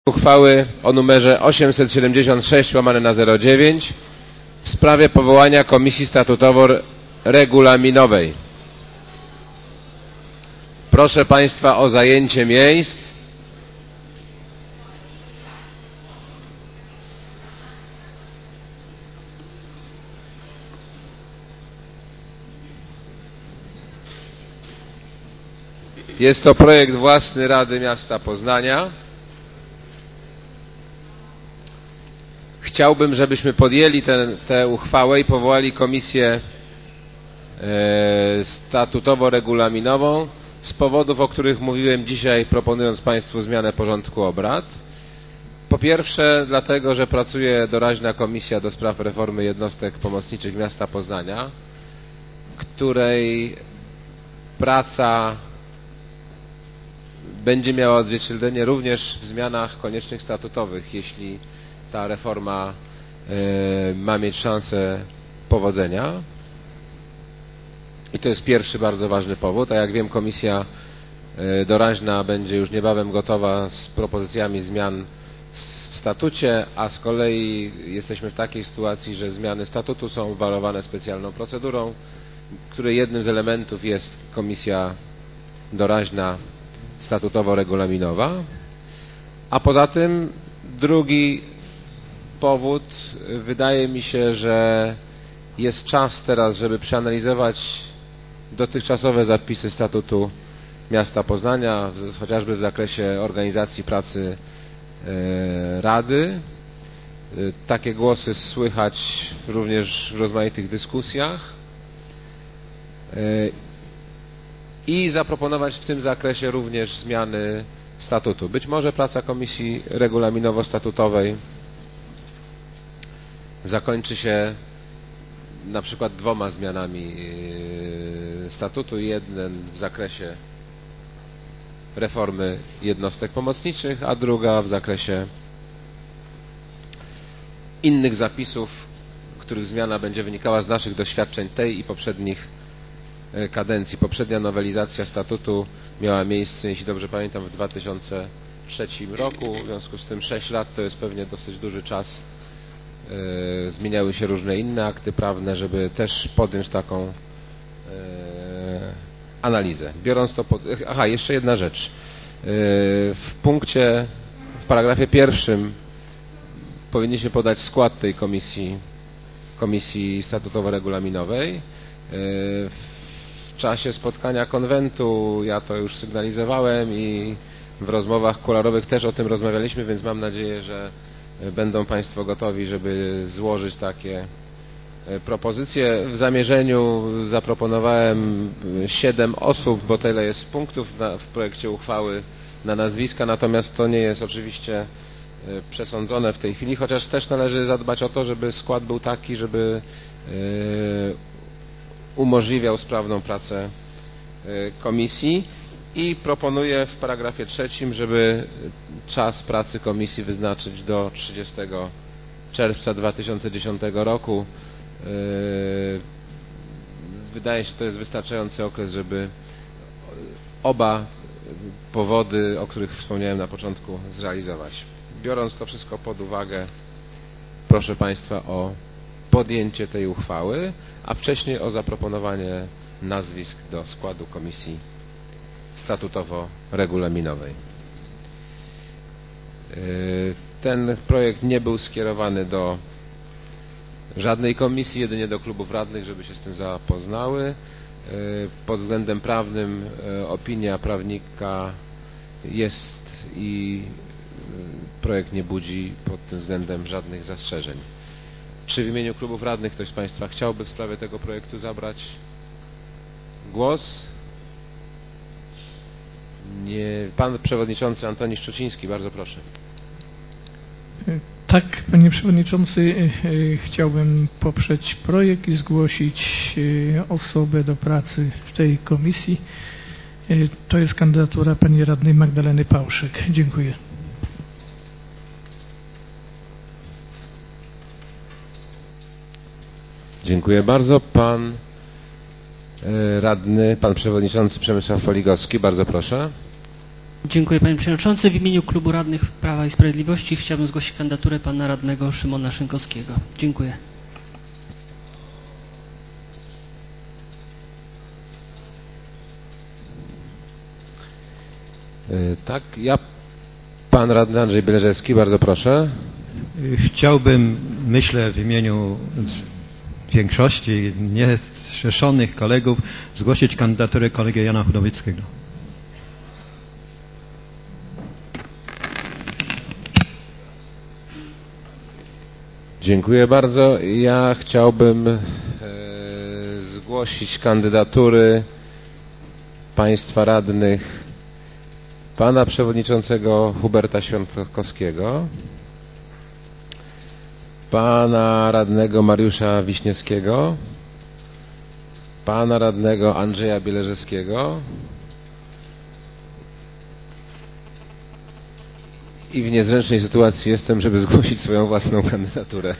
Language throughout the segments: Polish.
Uchwały o numerze 876/09 w sprawie powołania Komisji Statutowo-Regulaminowej. Proszę Państwa o zajęcie miejsc. Jest to projekt własny Rady Miasta Poznania. Chciałbym, żebyśmy podjęli tę uchwałę i powołali komisję statutowo-regulaminową z powodów, o których mówiłem dzisiaj, proponując Państwu zmianę porządku obrad. Po pierwsze, dlatego, że pracuje doraźna komisja do spraw reformy jednostek pomocniczych miasta Poznania, której praca będzie miała odzwierciedlenie również w zmianach koniecznych statutowych, jeśli ta reforma ma mieć szansę powodzenia. I to jest pierwszy bardzo ważny powód. A jak wiem, komisja doraźna będzie już niebawem gotowa z propozycjami zmian w statucie, a z kolei jesteśmy w takiej sytuacji, że zmiany statutu są obwarowane specjalną procedurą, której jednym z elementów jest komisja doraźna statutowo-regulaminowa. A poza tym drugi powód, wydaje mi się, że jest czas teraz, żeby przeanalizować dotychczasowe zapisy statutu miasta Poznania, chociażby w zakresie organizacji pracy Rady. Takie głosy słychać również w rozmaitych dyskusjach i zaproponować w tym zakresie również zmiany statutu. Być może praca Komisji Regulaminowo-Statutowej zakończy się na przykład 2 zmianami statutu, jeden w zakresie reformy jednostek pomocniczych, a druga w zakresie innych zapisów, których zmiana będzie wynikała z naszych doświadczeń tej i poprzednich kadencji. Poprzednia nowelizacja statutu miała miejsce, jeśli dobrze pamiętam, w 2003 roku, w związku z tym 6 lat to jest pewnie dosyć duży czas. Zmieniały się różne inne akty prawne, żeby też podjąć taką analizę. Biorąc to pod... Aha, jeszcze jedna rzecz. W paragrafie 1 powinniśmy podać skład tej komisji statutowo-regulaminowej. W czasie spotkania konwentu ja to już sygnalizowałem i w rozmowach kuluarowych też o tym rozmawialiśmy, więc mam nadzieję, że będą Państwo gotowi, żeby złożyć takie propozycje. W zamierzeniu zaproponowałem 7 osób, bo tyle jest punktów w projekcie uchwały na nazwiska, natomiast to nie jest oczywiście przesądzone w tej chwili, chociaż też należy zadbać o to, żeby skład był taki, żeby umożliwiał sprawną pracę komisji. I proponuję w paragrafie 3, żeby czas pracy komisji wyznaczyć do 30 czerwca 2010 roku. Wydaje się, że to jest wystarczający okres, żeby oba powody, o których wspomniałem na początku, zrealizować. Biorąc to wszystko pod uwagę, proszę Państwa o podjęcie tej uchwały, a wcześniej o zaproponowanie nazwisk do składu komisji statutowo-regulaminowej. Ten projekt nie był skierowany do żadnej komisji, jedynie do klubów radnych, żeby się z tym zapoznały. Pod względem prawnym opinia prawnika jest i projekt nie budzi pod tym względem żadnych zastrzeżeń. Czy w imieniu klubów radnych ktoś z Państwa chciałby w sprawie tego projektu zabrać głos? Nie. Pan Przewodniczący Antoni Szczuciński, bardzo proszę. Tak, Panie Przewodniczący, chciałbym poprzeć projekt i zgłosić osobę do pracy w tej komisji. To jest kandydatura Pani Radnej Magdaleny Pałszyk. Dziękuję. Dziękuję bardzo. Pan Radny, Pan Przewodniczący Przemysław Foligowski, bardzo proszę. Dziękuję Panie Przewodniczący. W imieniu Klubu Radnych Prawa i Sprawiedliwości chciałbym zgłosić kandydaturę pana radnego Szymona Szynkowskiego. Dziękuję. Tak, pan radny Andrzej Bieleżewski, bardzo proszę. Chciałbym, myślę, w imieniu większości niezrzeszonych kolegów zgłosić kandydaturę kolegi Jana Chudowieckiego. Dziękuję bardzo. Ja chciałbym zgłosić kandydatury państwa radnych pana przewodniczącego Huberta Świątkowskiego, pana radnego Mariusza Wiśniewskiego, pana radnego Andrzeja Bieleżewskiego i w niezręcznej sytuacji jestem, żeby zgłosić swoją własną kandydaturę.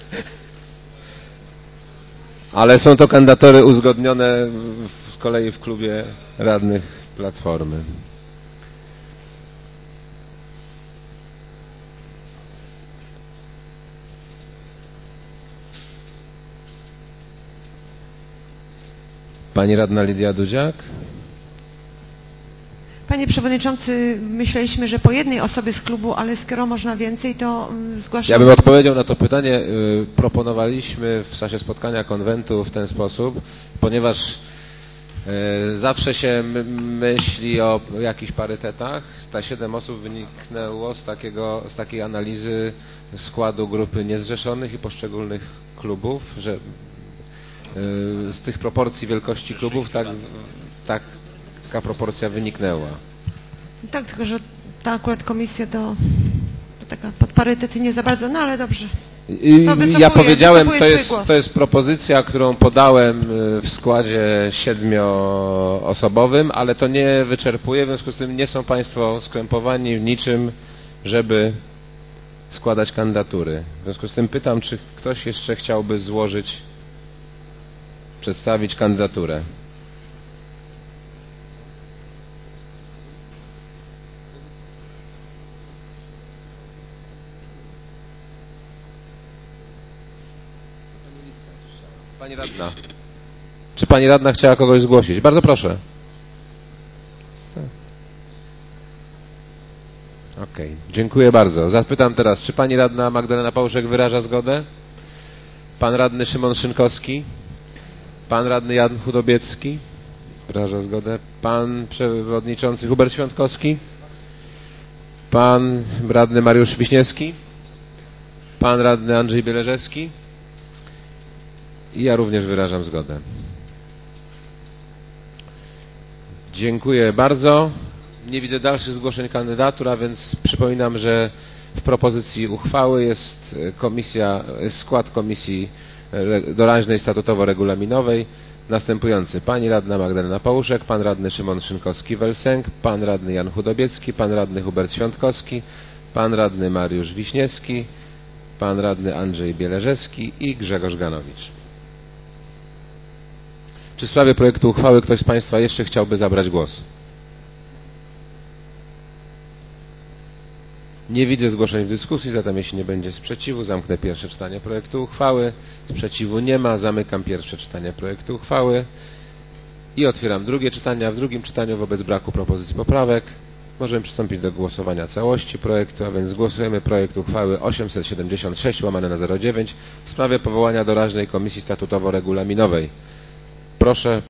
Ale są to kandydatury uzgodnione z kolei w klubie radnych Platformy. Pani radna Lidia Dudziak. Panie Przewodniczący, myśleliśmy, że po jednej osobie z klubu, ale skoro można więcej, to zgłaszam. Ja bym odpowiedział na to pytanie. Proponowaliśmy w czasie spotkania konwentu w ten sposób, ponieważ zawsze się myśli o jakichś parytetach. Ta 7 osób wyniknęło z takiej analizy składu grupy niezrzeszonych i poszczególnych klubów, że z tych proporcji wielkości klubów taka proporcja wyniknęła. Tak, tylko że ta akurat komisja to taka pod parytety nie za bardzo, no ale dobrze. Ja powiedziałem, to jest propozycja, którą podałem w składzie 7-osobowym, ale to nie wyczerpuje, w związku z tym nie są Państwo skrępowani w niczym, żeby składać kandydatury. W związku z tym pytam, czy ktoś jeszcze chciałby przedstawić kandydaturę. Pani radna. Czy pani radna chciała kogoś zgłosić? Bardzo proszę. Okej, dziękuję bardzo. Zapytam teraz, czy pani radna Magdalena Pałuszek wyraża zgodę? Pan radny Szymon Szynkowski? Pan radny Jan Chudowiecki? Wyraża zgodę. Pan przewodniczący Hubert Świątkowski? Pan radny Mariusz Wiśniewski? Pan radny Andrzej Bieleżewski? I ja również wyrażam zgodę. Dziękuję bardzo. Nie widzę dalszych zgłoszeń kandydatur, a więc przypominam, że w propozycji uchwały jest skład komisji doraźnej statutowo-regulaminowej następujący: pani radna Magdalena Pałuszek, pan radny Szymon Szynkowski-Welsenk, pan radny Jan Chudowiecki, pan radny Hubert Świątkowski, pan radny Mariusz Wiśniewski, pan radny Andrzej Bieleżewski i Grzegorz Ganowicz. Czy w sprawie projektu uchwały ktoś z Państwa jeszcze chciałby zabrać głos? Nie widzę zgłoszeń w dyskusji, zatem jeśli nie będzie sprzeciwu, zamknę pierwsze czytanie projektu uchwały. Sprzeciwu nie ma, zamykam pierwsze czytanie projektu uchwały i otwieram drugie czytanie, a w drugim czytaniu wobec braku propozycji poprawek możemy przystąpić do głosowania całości projektu, a więc głosujemy projekt uchwały 876/09 w sprawie powołania doraźnej komisji statutowo-regulaminowej. Proszę